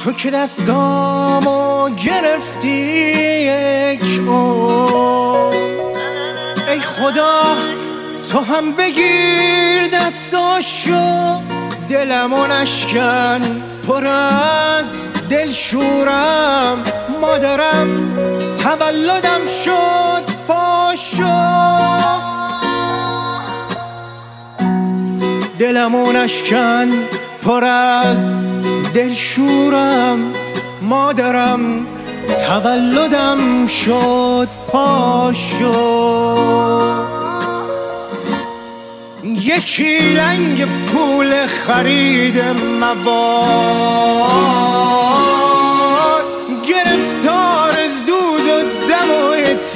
تو که دستامو گرفتی یک عمر، ای خدا تو هم بگیر دستاشو، دلمو نشکن پر از دلشورم، مادرم تولدم شد پاشو، دلمو نشکن پر از دلشورم، مادرم تولدم شد پاشو. یکی لنگ پول خرید مواد، گرفتار دود و دم و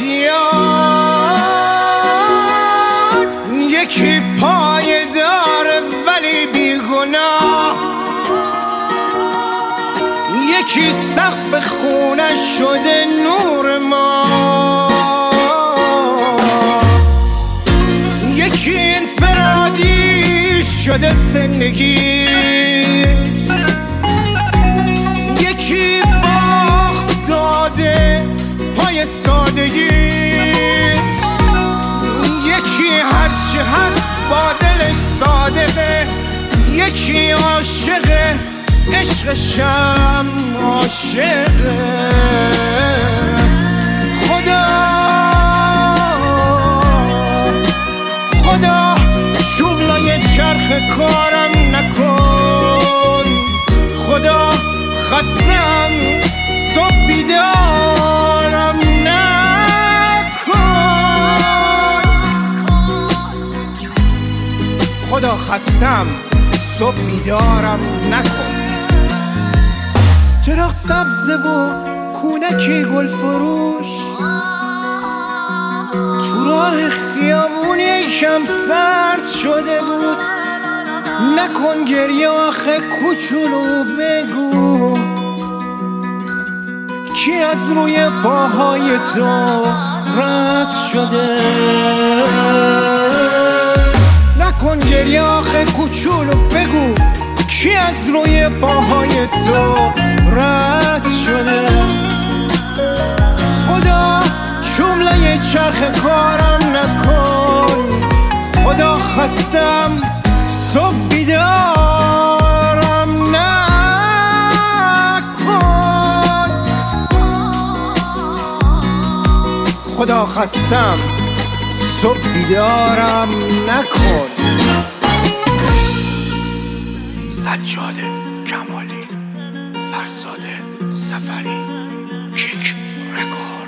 اعتیاد، یکی پای داره ولی بیگناه، یکی سقف خونه شده نور ما، یکی انفرادی شده زندگی، یکی باخت داده پای سادگی، یکی هرچی هست با دلش صادقه، یکی عاشقه عشقشم عاشقه. خدا شغلای چرخ کارم نکن، خدا خستم صبح بیدارم نکن، خدا خستم صبح بیدارم نکن. چراغ سبز و کودکی گل فروش تو راه خیابون یکم سرد شده بود، نکن گریه آخه کوچولو، بگو کی از روی پاهای تو رد شده، نکن گریه آخه کوچولو، بگو کی از روی پاهای تو رد شده. خدا جمله چرخ کارم نکن، خدا خستم صبح بیدارم نکن، خدا خستم صبح بیدارم نکن. سجاده کمالی، فرزاد سفری، کیک رکورد.